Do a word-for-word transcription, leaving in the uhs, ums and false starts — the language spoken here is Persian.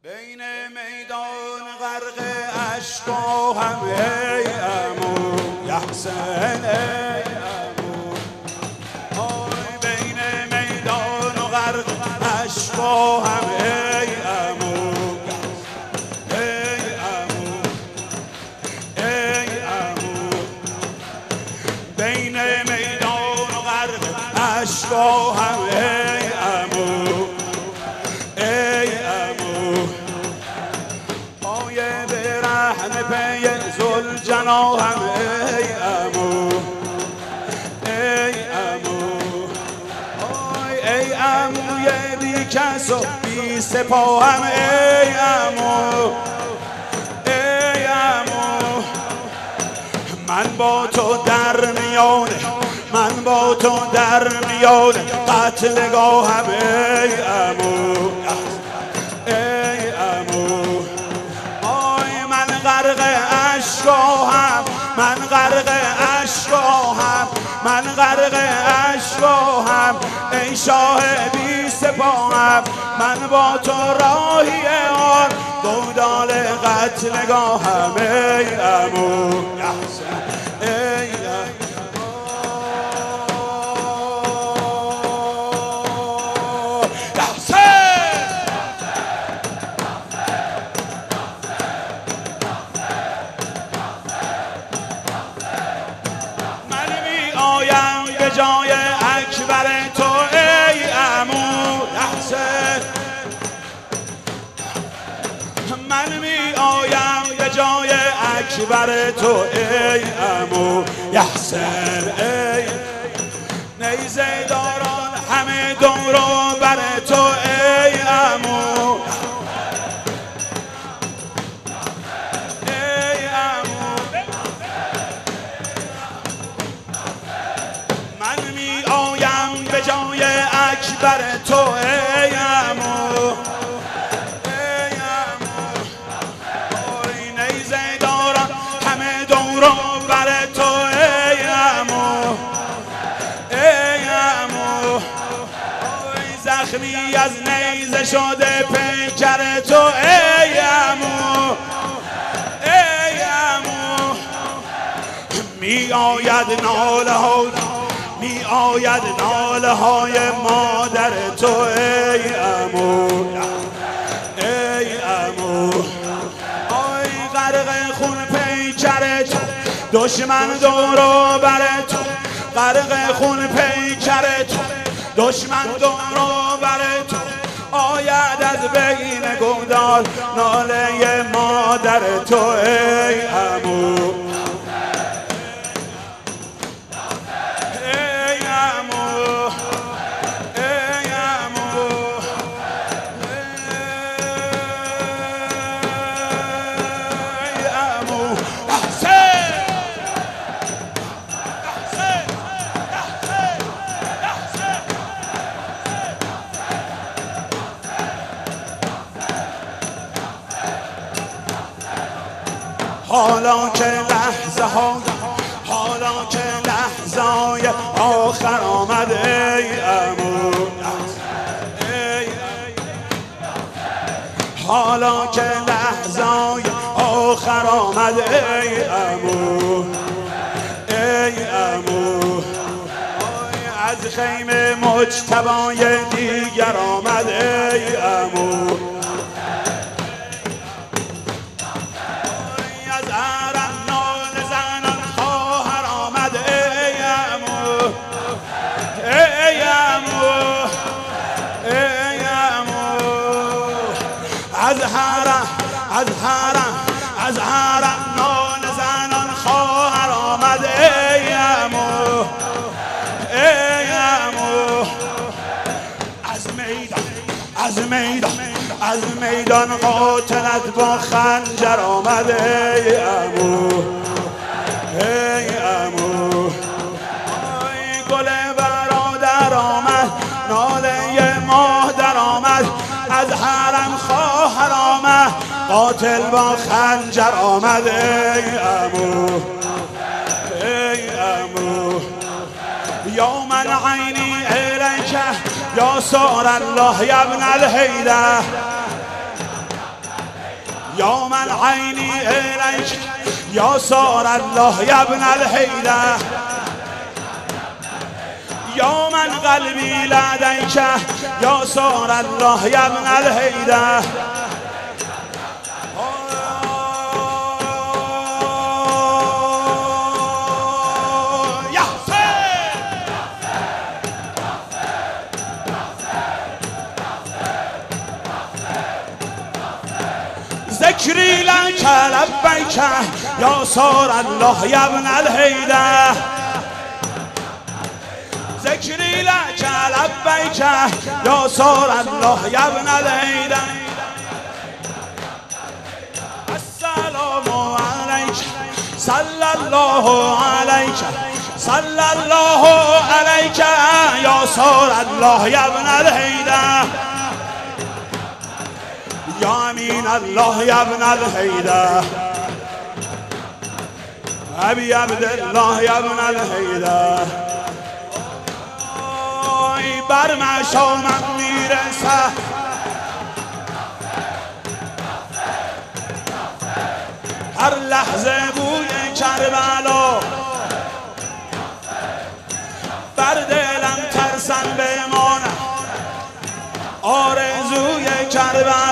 بین میدان غرق اشک و هم ای عمو یحسن ای عمو آی بین میدان و غرق اشک و هم ای عمو ای عمو ای عمو بین میدان و غرق اشک و هم ای عمو پی ذوالجناحم ای عمو ای عمو آی ای عموی بی کس و بی سپاهم ای عمو ای عمو من با تو در میانه من با تو در میانه قتلگاهم ای عمو ای عمو غرق اشکاهم من غرق اشکاهم من غرق اشکاهم ای شاه بی سپاهم من با تو راهی آن دودال قتلگاهم ای عمو ای جای اکبر تو ای عمو یحسن من می آیم به جای اکبر تو ای عمو یحسن ای نیزه داران همه دورو بر تو ای عمو جای اکبر تو ای عمو ای عمو آی نیزه داران همه دورو بر تو ای عمو ای عمو آی زخمی از نیزه شده پیکر تو ای عمو ای عمو می آید ناله ها می آید ناله های مادر تو ای عمو ای عمو آی غرق خون پیکر تو دشمن دورو بر تو غرق خون پیکر تو دشمن دورو بر تو آید از بین گودال ناله مادر تو ای عمو حالا که لحظه های حالا که لحظه های آخر آمد ای عمو ای حالا که لحظه های آخر آمد ای عمو ای عمو از خیمه مجتبای دیگر آمد ای عمو از حرم از حرم از حرم نان زنان خواهر آمد ای عمو ای عمو از میدان از میدان از میدان قاتلت با خنجر آمد ای عمو ای عمو آی گل برادر آمد ناله مادر آمد از حرم خواهر آمد قاتل با خنجر آمد ای عمو ای عمو یا من عینی الیک یا سار الله یا ابن الهیده یا من عینی الیک یا سار الله یا ابن الحیدر یا من قلبی لدیک یا سار الله یا ابن الحیدر ذکری لک لبیک یا سار الله یا ابن الحیدر ذکری لک لبیک یا سار الله یا ابن الحیدر السلام علیک صلی الله علیک صلی الله علیک یا سار الله یا ابن الحیدر یا امین الله یا ابن الحیدر ابی عبدالله یا ابن الحیدر ای بر مشامم میرسه هر لحظه بوی کربلا بر دلم ترسم بمانم آرزوی کربلا